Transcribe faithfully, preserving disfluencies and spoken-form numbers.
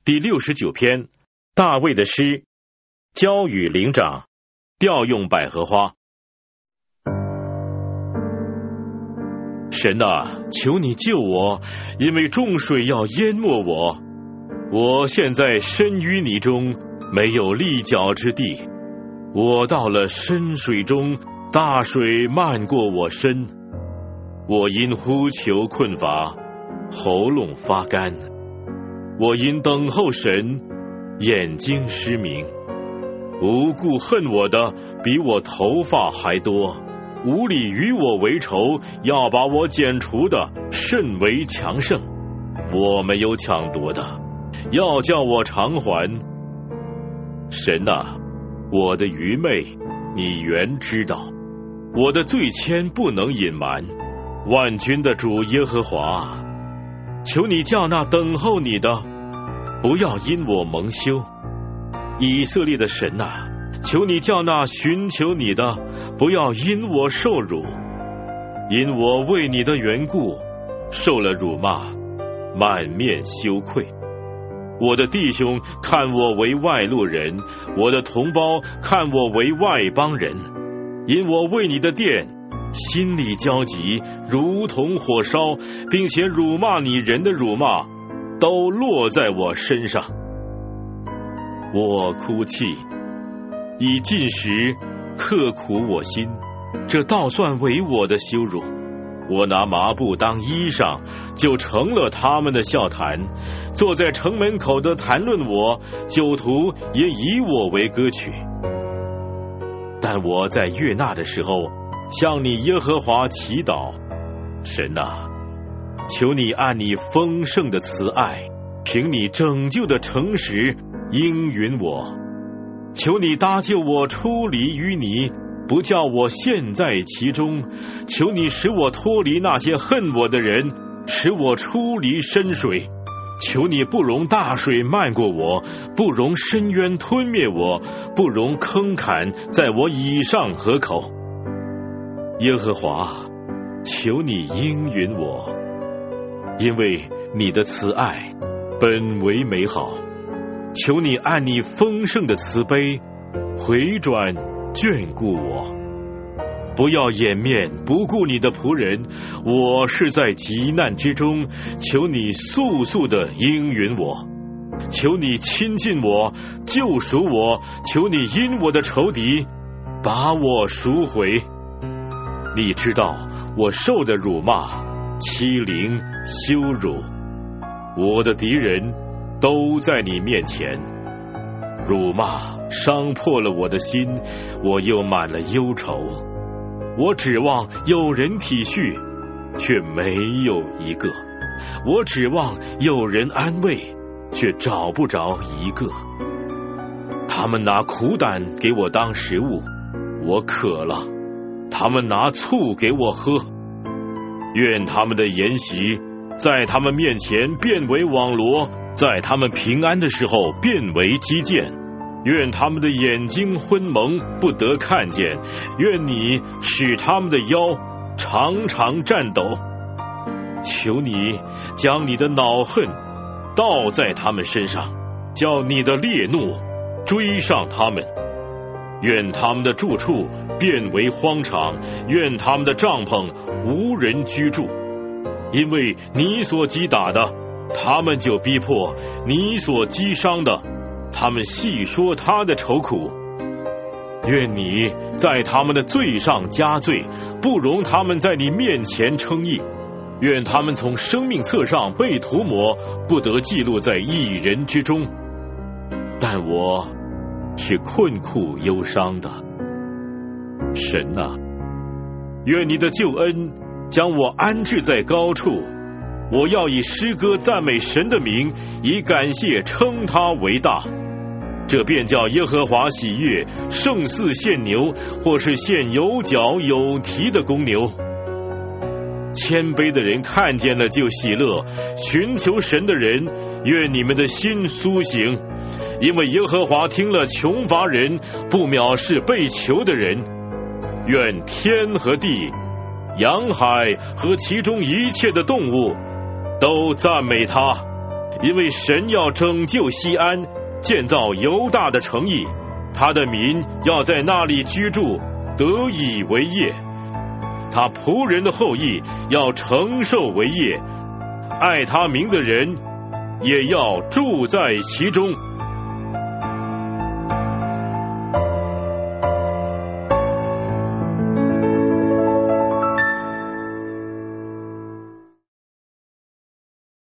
第六十九篇，大卫的诗，交与灵长，调用百合花。神啊，求你救我，因为众水要淹没我。我现在身淤泥中，没有立脚之地。我到了深水中，大水漫过我身。我因呼求困乏，喉咙发干。我因等候神，眼睛失明。无故恨我的比我头发还多，无理与我为仇，要把我剪除的甚为强盛。我没有抢夺的，要叫我偿还。神啊，我的愚昧你原知道，我的罪愆不能隐瞒。万军的主耶和华，求你叫那等候你的不要因我蒙羞。以色列的神啊，求你叫那寻求你的不要因我受辱。因我为你的缘故受了辱骂，满面羞愧。我的弟兄看我为外路人，我的同胞看我为外邦人。因我为你的殿心里焦急，如同火烧，并且辱骂你人的辱骂都落在我身上。我哭泣，以进食刻苦我心，这倒算为我的羞辱。我拿麻布当衣裳，就成了他们的笑谈。坐在城门口的谈论我，酒徒也以我为歌曲。但我在悦纳的时候，向你耶和华祈祷。神啊，求你按你丰盛的慈爱，凭你拯救的诚实应允我。求你搭救我出离淤泥，不叫我陷在其中。求你使我脱离那些恨我的人，使我出离深水。求你不容大水漫过我，不容深渊吞灭我，不容坑坎在我以上河口。耶和华，求你应允我，因为你的慈爱本为美好。求你按你丰盛的慈悲回转眷顾我，不要掩面不顾你的仆人。我是在急难之中，求你速速的应允我。求你亲近我，救赎我。求你因我的仇敌把我赎回。你知道我受的辱骂、欺凌、羞辱，我的敌人都在你面前。辱骂伤破了我的心，我又满了忧愁。我指望有人体恤，却没有一个。我指望有人安慰，却找不着一个。他们拿苦胆给我当食物，我渴了；他们拿醋给我喝。愿他们的筵席在他们面前变为网罗，在他们平安的时候变为基建。愿他们的眼睛昏蒙，不得看见。愿你使他们的腰常常颤抖。求你将你的恼恨倒在他们身上，叫你的烈怒追上他们。愿他们的住处变为荒场，愿他们的帐篷无人居住。因为你所击打的，他们就逼迫；你所击伤的，他们细说他的愁苦。愿你在他们的罪上加罪，不容他们在你面前称义。愿他们从生命册上被涂抹，不得记录在义人之中。但我是困苦忧伤的。神啊，愿你的救恩将我安置在高处。我要以诗歌赞美神的名，以感谢称他为大。这便叫耶和华喜悦，胜似献牛，或是献有角有蹄的公牛。谦卑的人看见了就喜乐，寻求神的人，愿你们的心苏醒。因为耶和华听了穷乏人，不藐视被囚的人。愿天和地、洋海和其中一切的动物都赞美他。 因为神要拯救西安，建造犹大的城邑，他的民要在那里居住，得以为业。他仆人的后裔要承受为业，爱他名的人也要住在其中。